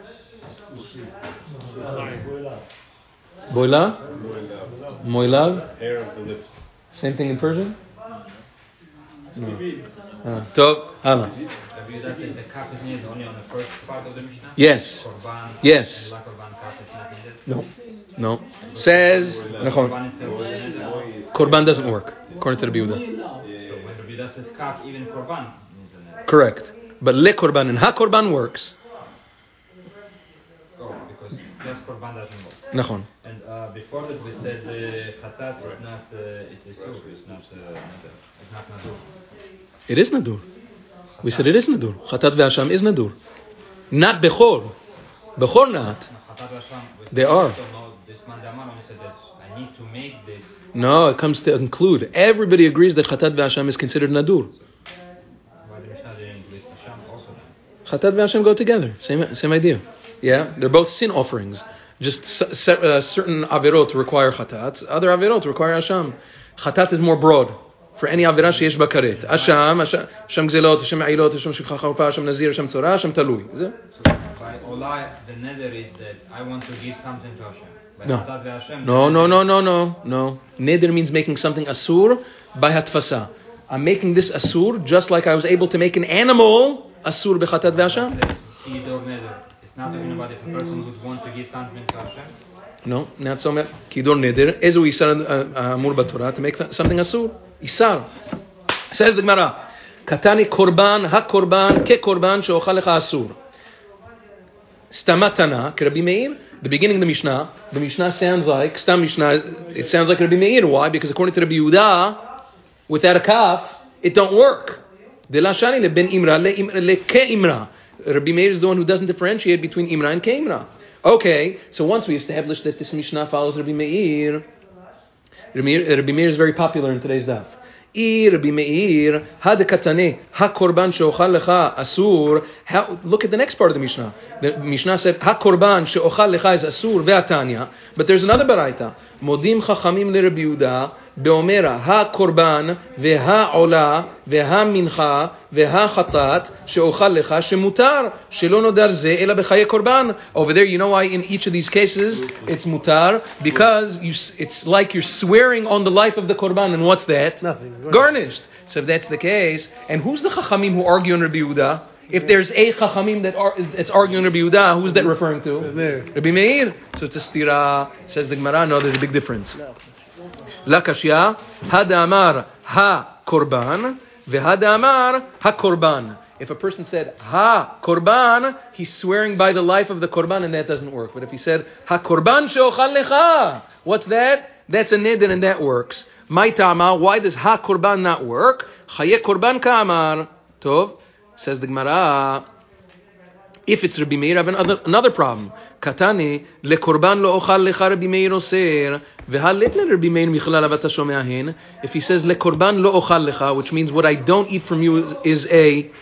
Boila? Moilav? Hair of the lips. Same thing in Persian? טוב, הלאה. Rabbi Yehuda says the kaf is needed only on the first part of the Mishnah? Yes. Korban. Yes. And la korban kaf is not needed? No. Says, נכון. Korban itself is needed? Korban doesn't work, according to Rabbi Yehuda. So when Rabbi Yehuda says kaf, even korban needs a neder. Correct. But le korban and ha korban works. Oh, because just korban doesn't work. נכון. And before that we said chatat is not, it's a sur, it's not neder. It's not nadur. It is nadur. We said it is nadur. Chatat ve'asham is nadur. Not bechor. Bechor not. Chatat v'asham, we said They are. No, this man Daman only said that I need to make this. No, it comes to include. Everybody agrees that chatat ve'asham is considered nadur. Why the Mishnah didn't list Hasham also? Chatat ve'asham go together. Same idea. Yeah, they're both sin offerings. Just certain avirot require chatat. Other avirot require asham. Chatat is more broad. For any avirah sheyesh ba karet. Asham gzelot, asham ma'ilot, asham shivcha charufa, asham nazir, asham tzorah, asham talui. So by Olai, the nether is that I want to give something to Hashem. By Chatat ve'Hashem, No. Neder means making something asur by hatfasa. I'm making this asur just like I was able to make an animal asur b'chatat ve'asham. Kidor nether. It's not talking about if a person would want to give something to Hashem. No, not so much. Kidor neder. Ezu isar amur b'Torah to make something asur. Isar. Says the Gemara. Katani korban ha-korban ke-korban she'ochal lecha asur. Stamatana ke-Rabbi Meir. The beginning of the Mishnah sounds like Stam Mishnah. It sounds like Rabbi Meir. Why? Because according to Rabbi Yehuda, without a kaf, it don't work. De la shani le ben imra le ke-imra. Rabbi Meir is the one who doesn't differentiate between imra and ke-imra. Okay, so once we established that this Mishnah follows Rabbi Meir is very popular in today's daf. Rabbi Meir, ha-de-katane, ha-korban she'ochal lecha asur. Look at the next part of the Mishnah. The Mishnah said, ha-korban she'ochal lecha is asur ve'atanya. But there's another baraita. Modim chachamim le Rabbi Yehuda, be'omera, ha-korban ve'ha-ola ve'ha-mincha ve'ha-chatat she'ochal lecha she'mutar she'lo nodar ze ela b'chaye korban. Over there, you know why in each of these cases it's mutar? Because it's like you're swearing on the life of the korban. And what's that? Nothing. Garnished. So if that's the case, and who's the chachamim who argue on Rabbi Yehuda? If there's a chachamim that's arguing Rabbi Yehuda, who's that referring to? Rabbi Meir. So it's a stira. Says the Gemara. No, there's a big difference. La kashya hada amar ha korban v'hada amar ha korban. If a person said ha korban, he's swearing by the life of the korban, and that doesn't work. But if he said ha korban she'ochal lecha, what's that? That's a neder, and that works. My tama, why does ha korban not work? Chaye korban ka'amar. Tov, says the Gemara. If it's Rabbi Meir, I have another problem. Katani le korban lo ochal lecha Rabbi Meir oser v'halet le Rabbi Meir michlal avata shomea hin. If he says le korban lo ochal lecha, which means what I don't eat from you is a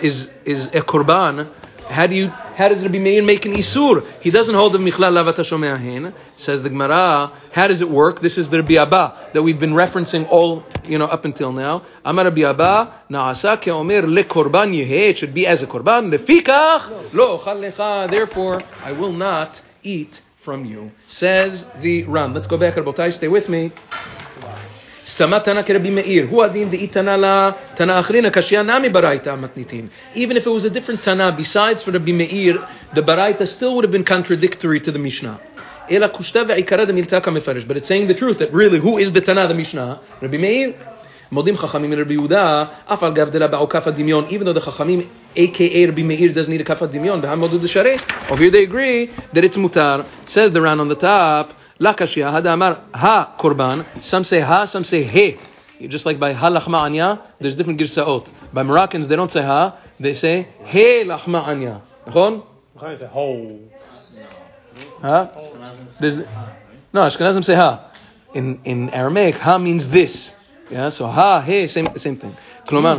korban. How does Rabbi Meir make an isur? He doesn't hold the michlal avata shomea hin. Says the Gemara. How does it work? This is the Rabbi Abba that we've been referencing all up until now. Amar Rabbi Abba naasa keomer le korban yeheh. It should be as a korban. Lefikach lo ochal lecha. Therefore, I will not eat from you. Says the Ram. Let's go back, Rabotai. Stay with me. Stamat Tana ke Rabbi Meir. Hu adin de itana la Tana achrina kashya nami baraita matnitin. Even if it was a different Tana besides for Rabbi Meir, the baraita still would have been contradictory to the Mishnah. But it's saying the truth that really, who is the Tana, the Mishnah? Rabbi Meir. Modim chachamim Rabbi Yehuda, afal gavdela ba'o kafat dimyon. Even though the chachamim, aka Rabbi Meir, doesn't need a kafat dimyon, b'hamodud d'shareh. Over here they agree that it's mutar. Says the Ran on the top. La kashya hada amar ha korban. Some say ha, some say he. Just like by ha lachma anya, there's different girsaot. By Moroccans, they don't say ha, they say he lachma anya. Nachon? Say ho. Huh? No, Ashkenazim say ha. In Aramaic, ha means this. Yeah, so ha, he, same thing. Klomar.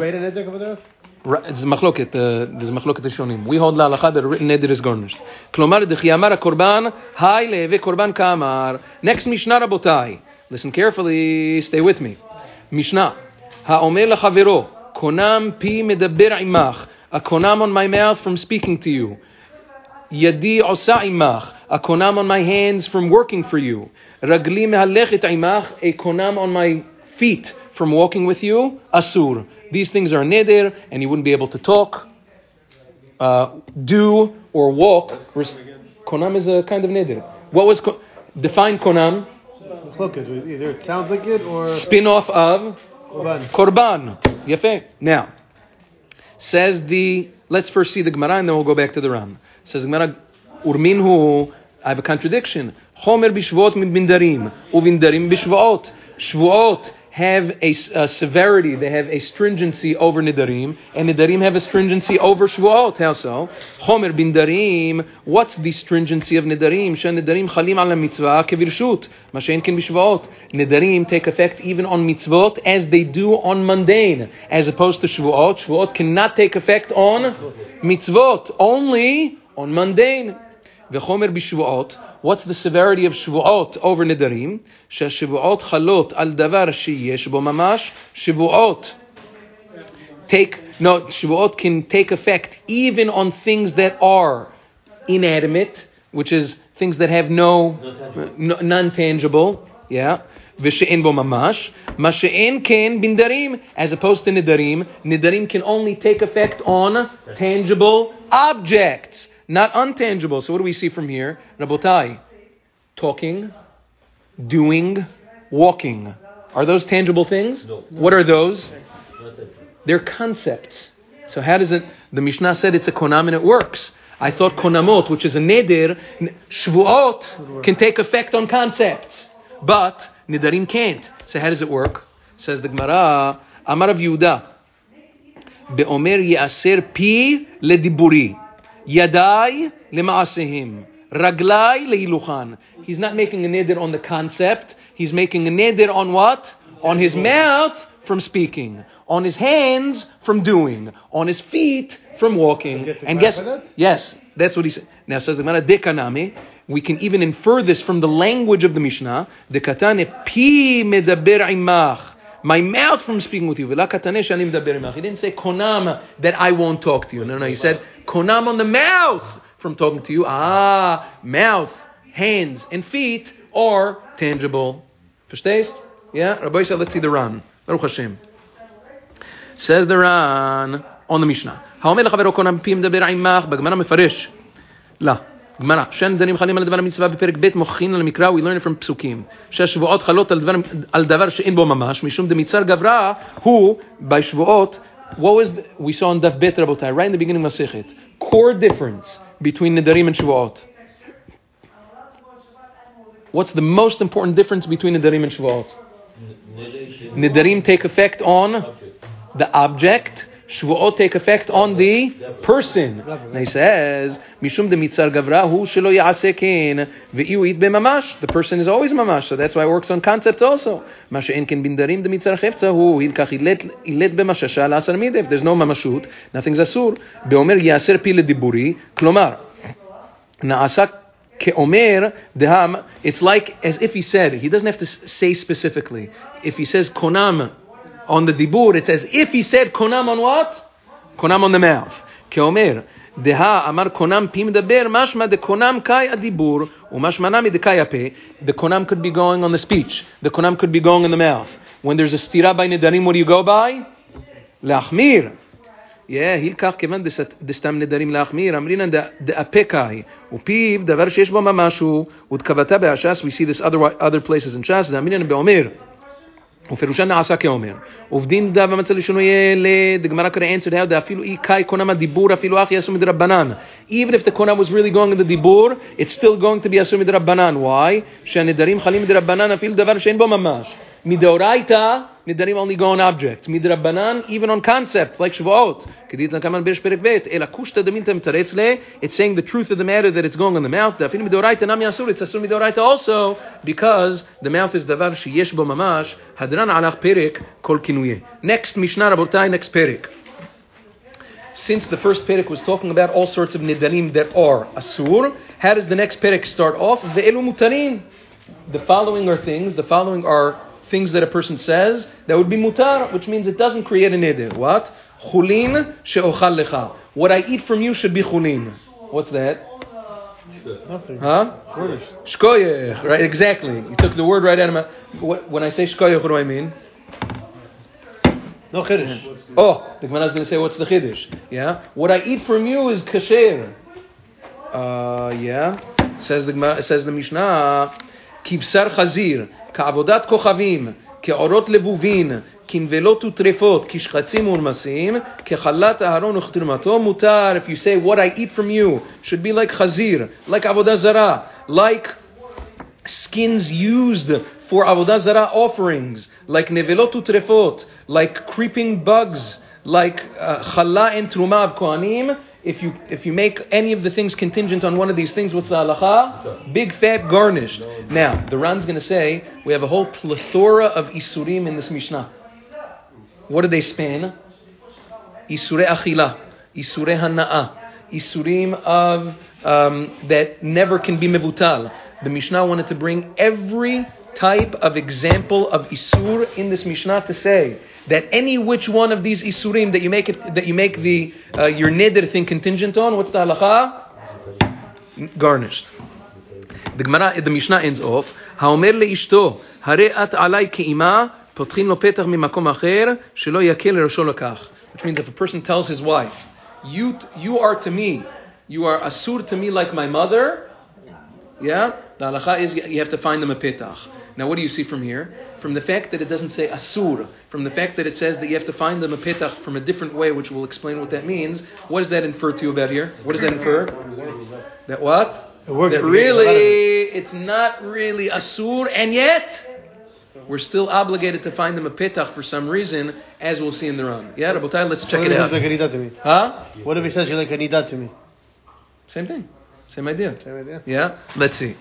It's machloket. There's machloket rishonim. We hold la halacha that a written neder is garnished. Klomar dechiyamar korban hay leve korban kamar. Next Mishnah Rabotai. Listen carefully. Stay with me. Mishnah. Ha'omer lachavero konam pi medaber imach. A konam on my mouth from speaking to you. Yadi osa imach. A konam on my hands from working for you. Ragli mehalechet imach. A konam on my feet from walking with you, asur. These things are neder, and you wouldn't be able to talk, do, or walk. Konam is a kind of neder. What was define konam? Either it sounds like it or Spin-off of korban. Yafeh. Now, let's first see the Gemara and then we'll go back to the Ram. Says Gemara, Urminhu, I have a contradiction. Chomer b'shvuot bindarim, uvindarim b'shvuot. Shvuot have a severity, they have a stringency over nidarim, and nidarim have a stringency over shvuot. How so? Chomer bindarim, what's the stringency of nidarim? Shen nidarim chalim ala mitzvah kevirshut, ma she'en ken b'shvuot. Nidarim take effect even on mitzvot as they do on mundane, as opposed to shvuot. Shvuot cannot take effect on mitzvot, only on mundane. V'chomer b'shvuot. What's the severity of shvuot over nidarim? Shvuot chalot al davar sheyesh bo mamash. Shvuot can take effect even on things that are inanimate, which is things that have non-tangible. Yeah. V'she'en bo mamash. Ma she'en ken bindarim. As opposed to nidarim, nidarim can only take effect on tangible objects, not untangible. So what do we see from here? Rabotai, talking, doing, walking. Are those tangible things? No. What are those? They're concepts. So how does it, the Mishnah said it's a konam and it works. I thought konamot, which is a neder, shvuot, can take effect on concepts. But nidarim can't. So how does it work? Says the Gemara, Amar Rav Yehuda, Be'omer ye'aser pi lediburi. Yadai lema'asehim, raglai leiluchan. He's not making a neder on the concept. He's making a neder on what? On his mouth from speaking, on his hands from doing, on his feet from walking. And guess? Yes, that's what he said. Now says the Gemara dekanami. We can even infer this from the language of the Mishnah. Dekatane pi medaber imach. My mouth from speaking with you. He didn't say konam that I won't talk to you. No, he said konam on the mouth from talking to you. Mouth, hands, and feet are tangible. Verstehst? Yeah? Rabbi said, let's see the Ran. Baruch Hashem. Says the Ran on the Mishnah. האומר לחברו קונם פי מדבר עמך, בגמרא מפרש. לא. גמרא, שן דנים חלים על דבר המצווה בפרק ב' מוכחין על המקרא, we learn it from פסוקים. שהשבועות חלות על דבר שאין בו ממש, משום דמיצר גברא, הוא, by שבועות, what was, we saw in דף ב' רבותיי, right in the beginning of Masechet, core difference between נדרים and שבועות. What's the most important difference between נדרים and שבועות? נדרים take effect on the object, Shvuot take effect on the person. And he says, Mishum de mitzar gavra hu shelo ya'aseh ken ve'iu it b'mamash. The person is always mamash, so that's why it works on concepts also. Ma she'en ken bindarim de mitzar chefza hu hilkach ilet b'mashasha la'asar mideh. If there's no mamashut, nothing's asur. Be'omer ya'aser pi lediburi. Klomar, na'asa ke'omer deham. It's like as if he said, he doesn't have to say specifically. If he says konam on the dibur, it's as if he said konam on what? Konam on the mouth. Keomer, deha amar konam pim daber, mashma de konam kai adibur, umashma nami de kai ape. The konam could be going on the speech. The konam could be going in the mouth. When there's a stira by nedarim, what do you go by? Lachmir. Yeah, hilkach kevan destam nedarim lachmir. Amrinan de ape kai. Upiv davar sheyesh bo mamashu. Utkavata be'ashas. We see this other places in Shas. Amrinan be'omer. ופירושן נעשה כאומר. עובדין דה במצל לשונו ילד, הגמרא could answer how אפילו אי קאי קונם הדיבור אפילו אחי יעשו מדרבנן. Even if the konam was really going in the dibur, it's still going to be יעשו מדרבנן. Why? שהנדרים חלים מדרבנן אפילו דבר שאין בו ממש. מדאורייתא, נדרים only go on objects. מדרבנן, even on concepts, like שבועות. כדאית לקמן ברש פרק ב', אלא קושטא דמילתא מתרץ לה, it's saying the truth of the matter that it's going on the mouth, אפילו מדאורייתא נמי אסור, it's אסור מדאורייתא also, because the mouth is דבר שיש בו ממש, הדרן עלך פרק כל כינויה. Next משנה רבותיי, next פרק. Since the first perek was talking about all sorts of nidarim that are asur, how does the next perek start off? Ve'elu mutarin. The following are things that a person says that would be mutar, which means it doesn't create a neder. What? Chulin she'ochal lecha. What I eat from you should be chulin. What's that? Nothing. Huh? Shkoyech. Right, exactly. You took the word right out of my... When I say shkoyech, what do I mean? No chiddush. Oh, the Gemara is going to say, what's the chiddush? Yeah? What I eat from you is kasher. Yeah? Says the Mishnah, כבשר חזיר, כעבודת כוכבים, כאורות לבובין, כנבלות וטרפות, כשחצים ורמסים, כחלת אהרון וכתרמתו מותר. If you say, what I eat from you should be like chazir, like avodah zarah, like skins used for avodah zarah offerings, like nevelot utrefot, like creeping bugs, like challah and truma of kohanim. If you make any of the things contingent on one of these things, what's the halacha? Big fat garnished. Now, the Ran's going to say, we have a whole plethora of isurim in this Mishnah. What do they span? Isurei achila, isurei hana'a, isurim of that never can be mevutal. The Mishnah wanted to bring every type of example of isur in this Mishnah to say that any which one of these isurim that you make the your neder thing contingent on, what's the halacha? Garnished. The Mishnah ends off, Haomer leishto, hare at alai ke'ima, potchin lo petach mimakom acher, shelo yakel rosho lakach. Which means if a person tells his wife, you are to me, you are asur to me like my mother, yeah, the halacha is you have to find them a petach. Now what do you see from here? From the fact that it doesn't say asur, from the fact that it says that you have to find them a petach from a different way, which will explain what that means, what does that infer to you about here? What does that infer? That what? That really, it's not really asur, and yet we're still obligated to find them a petach for some reason, as we'll see in the Ran. Yeah, Rabotai, let's check it out. Huh? What if he says you're like a nidah to me? Same thing. Same idea. Same idea. Yeah? Let's see,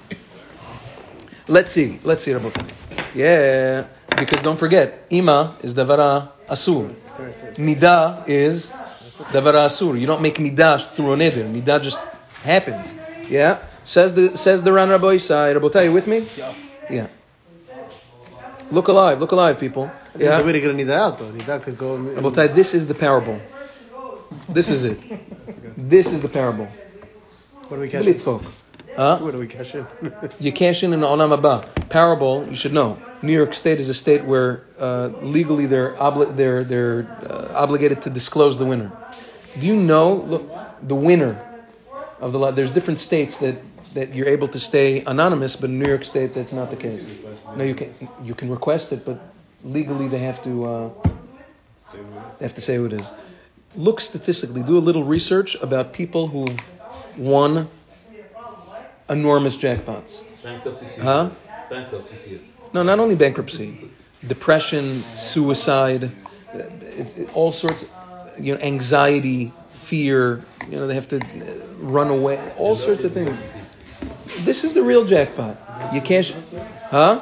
Rabotai. Yeah, because don't forget, Ima is davara asur. Nida is davara asur. You don't make nida through a neder. Nida just happens. Yeah? Says the Ran Rabbi Isai. Rabotai, you with me? Yeah. Look alive, people. There's a way to get a nidah out, though. Nidah could go... Rabotai, this is the parable. This is it. This is the parable. What do we cash in? Huh? What do we cash in? You cash in the Olam Haba. Parable, you should know. New York State is a state where legally they're obligated to disclose the winner. Do you know? Look, the winner of the lot. There's different states that you're able to stay anonymous, but in New York State that's not the case. No, you can request it, but legally they have to say who it is. Look statistically. Do a little research about people who won enormous jackpots. Bankruptcy. Huh? Bankruptcy. No, not only bankruptcy, depression, suicide, all sorts, anxiety, fear, they have to run away, all sorts of things. This is the real jackpot. You can't, huh?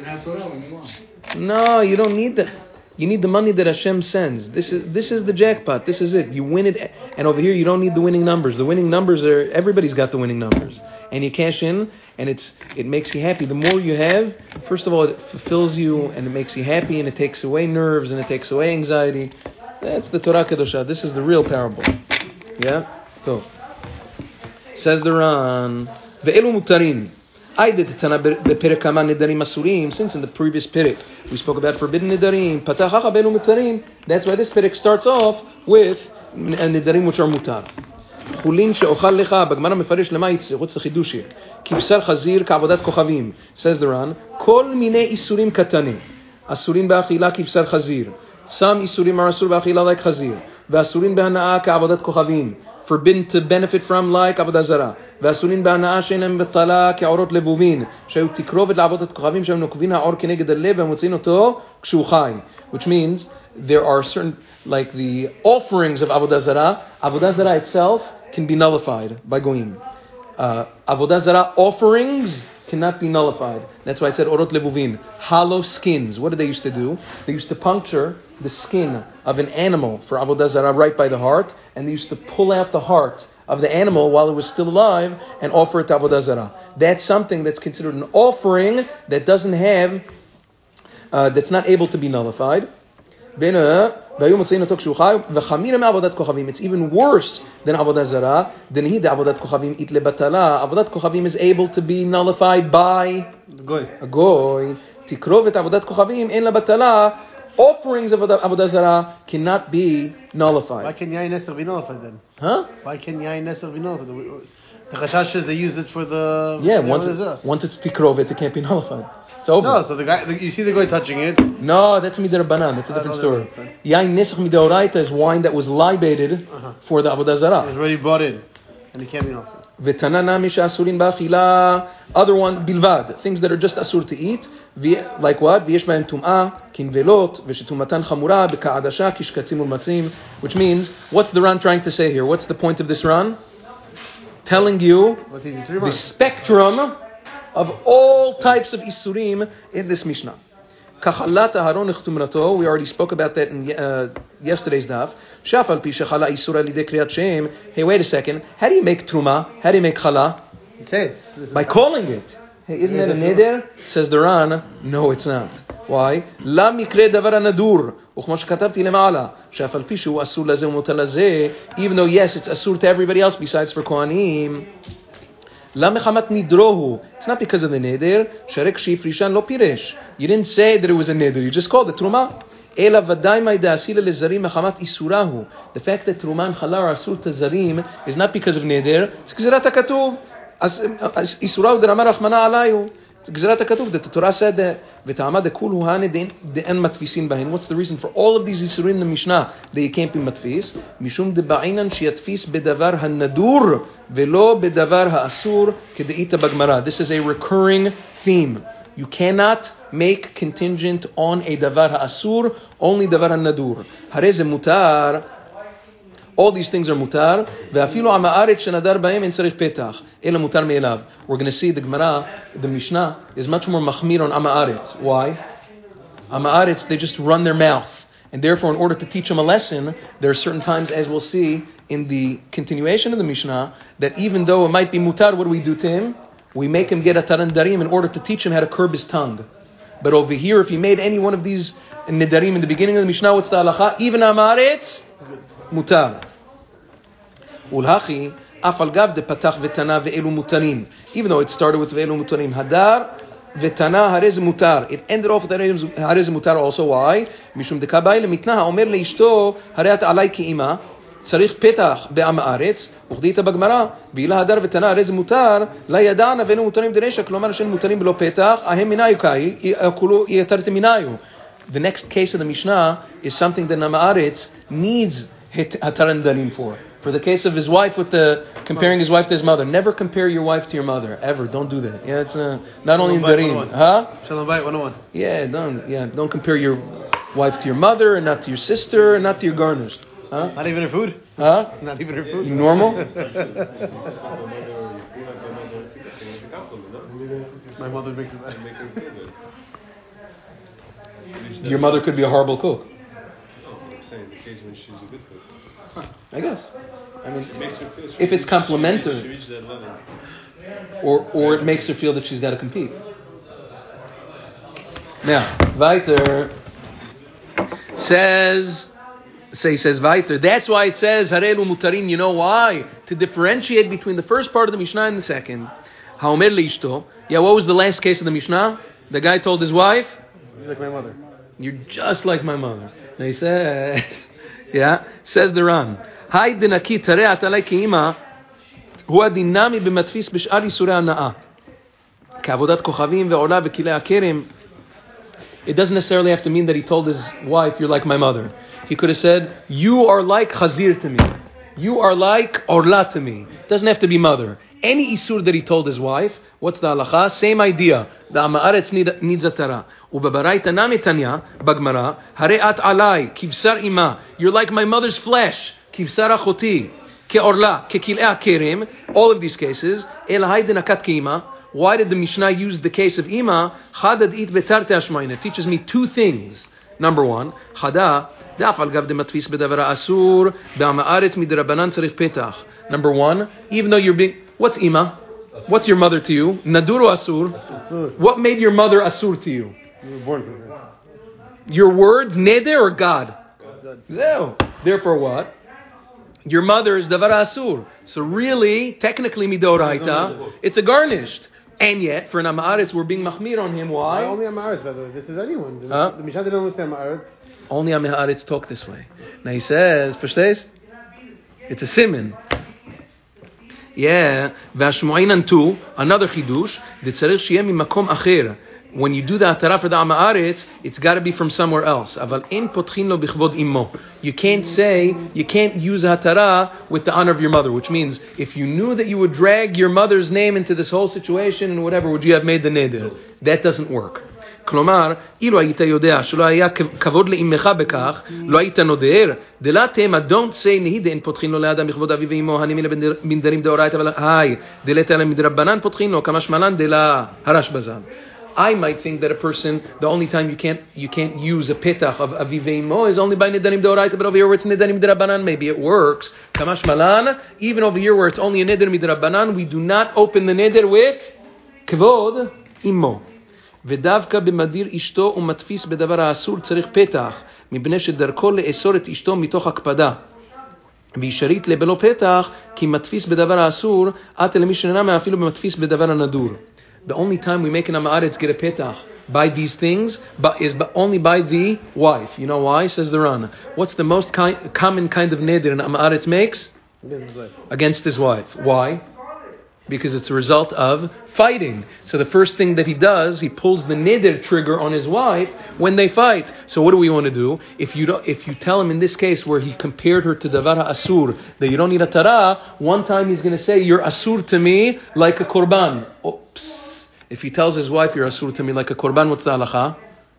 No, you don't need that. You need the money that Hashem sends. This is the jackpot. This is it. You win it, and over here you don't need the winning numbers. The winning numbers everybody's got the winning numbers, and you cash in, and it makes you happy. The more you have, first of all, it fulfills you, and it makes you happy, and it takes away nerves, and it takes away anxiety. That's the Torah Kedosha. This is the real parable. Yeah. So says the Ran, ve'elu mutarin. Since in the previous Perek we spoke about forbidden nidarim, that's why this Perek starts off with nidarim which are mutar. חולין שאוכל לך, בגמרא מפרש למה יצטרך חידוש here. כבשר חזיר כעבודת כוכבים, says the Ran, כל מיני איסורים קטנים, אסורים באכילה כבשר חזיר, some איסורים are אסור באכילה like חזיר, ואסורים בהנאה כעבודת כוכבים, forbidden to benefit from like עבודה זרה, ואסורים בהנאה שאינם בטלה כעורות לבובין, שהיו תקרובת לעבודת כוכבים שהיו נוקבין העור כנגד הלב ומוצאים אותו כשהוא חי, which means there are certain, like the offerings of Avodah Zarah itself can be nullified by Goyim. Avodah Zarah offerings cannot be nullified. That's why I said Orot Levuvin, hollow skins. What did they used to do? They used to puncture the skin of an animal for Avodah Zarah right by the heart, and they used to pull out the heart of the animal while it was still alive and offer it to Avodah Zarah. That's something that's considered an offering that doesn't have, that's not able to be nullified. It's even worse than Avodah Zarah. Avodat Kochavim is able to be nullified by a goy. Tikrovet Avodat Kochavim en la batala offerings of Avodah Zarah cannot be Why nullified. can Yain Nesach be nullified then? Huh? Why can Yain Nesach be nullified? The Chashash is they use it for the... Yeah, the once Avodah Zarah. it's tikrovet, it can't be nullified. It's over. No, so you see the guy touching it. No, that's midrabanan. That's a different story. Okay. Yain nesach midoraita is wine that was libated for the Avodah It Zarah. was already brought in, and it can't be nullified. V'tanana misha asurin ba'achila. Other one bilvad, things that are just asur to eat. Like what? V'yesh b'hem tum'ah, kinvelot, v'shetumatan chamura, b'ka'adasha, kishkatzim ulmatzim. Which means, what's the Ran trying to say here? What's the point of this Ran? Telling you What's easy? 3 the months. spectrum of all types of isurim in this Mishnah. Kachalat Aharon Nechtumrato, we already spoke about that in yesterday's daf. Shafal pi shechala isura lidei kriyat shem. Hey, wait a second. How do you make truma? How do you make chala? You say it. This is- By calling it. Hey, isn't that a neder? Says the Ran. No, it's not. Why? La mikre davar nadur. וכמו שכתבתי למעלה, שאף על פי שהוא אסור לזה ומותר לזה, even though yes, it's asur to everybody else besides for kohanim. למה מחמת נדרו? It's not because of the neder. שהרי כשהפרישן לא פירש. You didn't say that it was a neder. You just called it תרומה. אלא ודאי מה דעשילה לזרים מחמת איסורהו. The fact that תרומה נחלה are אסור תזרים is not because of neder. it's גזירת הכתוב. איסורהו דרמה רחמנה עליו. It's גזירת הכתוב. That the Torah said that. וטעמה דכולו הנה דאין מתפיסין בהן. What's the reason for all of these איסורים in the Mishnah that you can't be מתפיס? משום דבעינן שיתפיס בדבר הנדור ולא בדבר האסור כדאית בגמרא. This is a recurring theme. You cannot make contingent on a דבר האסור, only דבר הנדור. הרי זה מותר. All these things are mutar. ואפילו עם הארץ שנדר בהם אין צריך פתח. אלא מותר מאליו. We're going to see the Gemara, the Mishnah, is much more מחמיר on עם הארץ. Why? עם הארץ, they just run their mouth. And therefore, in order to teach them a lesson, there are certain times, as we'll see in the continuation of the Mishnah, that even though it might be mutar, what do we do to him? We make him get a taran darim in order to teach him how to curb his tongue. But over here, if he made any one of these nidarim in the beginning of the Mishnah, what's the halacha? Even עם הארץ, mutar. Ulhachi, afal gav de patach vetana ve'elu mutarim. Even though it started with ve'elu mutarim, hadar vetana harez mutar. It ended off with harez mutar also. Why? Mishum dekabai lemitna haomer leishto hareat alai ki'ima. צריך פתח בעם הארץ, וכדאית בגמרא, ואילה הדר ותנה הרי זה מותר, לא ידענה ואינו מותרים דרשע, כלומר שאין מותרים בלא פתח, ההם מנאיו קאי, כולו יתרת מנאיו. The next case of the Mishnah is something that עם הארץ needs התרן דרים for. For the case of his wife with the comparing his wife to his mother. Never compare your wife to your mother. Ever. Don't do that. Yeah, it's not only in darim. Huh? Shalom Bayit 101. Yeah, don't compare your wife to your mother, and not to your sister, and not to your garnished. Huh? Not even her food? Huh? Not even her food? You normal? My mother makes it bad. Your mother could be a horrible cook. I'm saying the case when she's a good cook. I guess. I mean, It makes her feel if it's complimentary. She reached that level. or it makes her feel that she's got to compete. Now, weiter says weiter. That's why it says harelu mutarin. You know why? To differentiate between the first part of the Mishnah and the second. Haomer leishto. Yeah, what was the last case of the Mishnah? The guy told his wife, You're like my mother. "You're just like my mother." And he says, says the Ran. Hay dinaki tareat alay kiima. הוא הדינמי במדפיס בשאר איסורי הנאה. כעבודת כוכבים ועולה וכלי הכרם. It doesn't necessarily have to mean that he told his wife, "You're like my mother." He could have said, "You are like chazir to me. You are like orla to me." It doesn't have to be mother. Any isur that he told his wife, what's the halacha? Same idea. The amaretz needs a tara. ובבראית נמי תניא, בגמרא, הרי את עליי, כבשר אימה. You're like my mother's flesh. כבשר אחותי. כאורלה, ככלאי הכרם. All of these cases. אלא היי דנקת כאימה. Why did the Mishnah use the case of Ima? Chada d'it v'tarte hashmayin. It teaches me two things. Number one, Chada, da'af al gav de matfis b'davar asur, ba'am ha'aretz midrabanan tzarich petach. Number one, even though you're being, what's Ima? What's your mother to you? Nadur or asur? Asur. What made your mother asur to you? You were born from her. Your words, neder or God? God. Zeo. Therefore what? Your mother is davar asur. So really, technically midoraita, it's a garnished. And yet, for an Amaretz, we're being mahmir on him. Why Why? only Amaretz, by the way? This is anyone. Huh? The Mishnah didn't only say Amaretz. Only Amaretz talk this way. Now he says, verstehst? It's a siman. Yeah, והשמועינן too, another chidush, דצריך שיהיה ממקום אחר. When you do the atara for the Amaretz, it's got to be from somewhere else. אבל אין פותחין לו בכבוד אימו. You can't use atara with the honor of your mother, which means if you knew that you would drag your mother's name into this whole situation and whatever, would you have made the neder? That doesn't work. כלומר, אילו היית יודע שלא היה כבוד לאמך בכך, לא היית נודר, דלה תמה, don't say נהידה, אין פותחין לו לאדם בכבוד אביו ואמו, הנמילה בנדרים דאורייתא, אבל היי, דלת אלא מדרבנן פותחין לו, כמה שמלן דלה הרש בזן. I might think that a person, the only time you can't use a petach of aviv ve'imo is only by nedarim deoraita, but over here where it's nedarim midrabanan, maybe it works. Kamash malan, even over here where it's only a neder midrabanan, we do not open the neder with kavod imo. ודווקא במדיר אשתו ומתפיס בדבר האסור צריך פתח, מפני שדרכו לאסור את אשתו מתוך הקפדה. וישרית לבלו פתח, כי מתפיס בדבר האסור, עתה למי שננה אפילו במתפיס בדבר הנדור. The only time we make an Amaretz get a petach by these things is only by the wife. You know why? Says the Rana. What's the most common kind of neder an Amaretz makes? Against his wife. Why? Because it's a result of fighting. So the first thing that he does, he pulls the neder trigger on his wife when they fight. So what do we want to do? If you tell him in this case where he compared her to davar asur that you don't need a tara, one time he's going to say you're asur to me like a korban. Oops. If he tells his wife, you're asur to me like a korban, what's the halacha?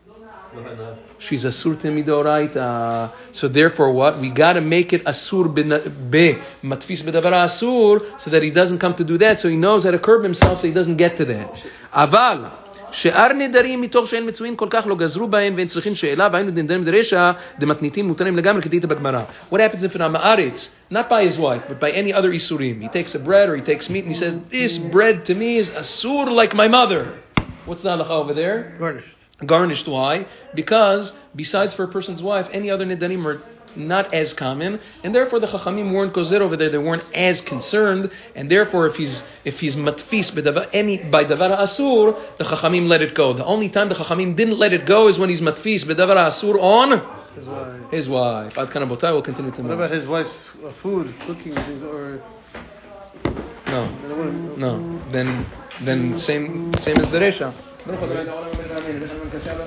She's asur to me deoraita. So therefore what? We got to make it asur be matfis bedavar asur so that he doesn't come to do that. So he knows how to curb himself so he doesn't get to that. Aval. שאר נדרים מתוך שאין מצויים כל כך לא גזרו בהן ואין צריכים שאלה והיינו נדרים דרשע דמתניתים מותרים לגמרי כדאית בגמרא. What happens if an Amaretz, not by his wife, but by any other isurim, he takes a bread or he takes meat and he says, this bread to me is asur like my mother. What's the halacha over there? Garnished. Why? Because besides for a person's wife, any other nidarim are not as common, and therefore the Chachamim weren't gozer over there. They weren't as concerned, and therefore if he's matfis by davar asur, the Chachamim let it go. The only time the Chachamim didn't let it go is when he's matfis by davar asur on his wife. Ad kana botai will continue to. What about his wife's food, cooking things, or no? Then same as the Resha.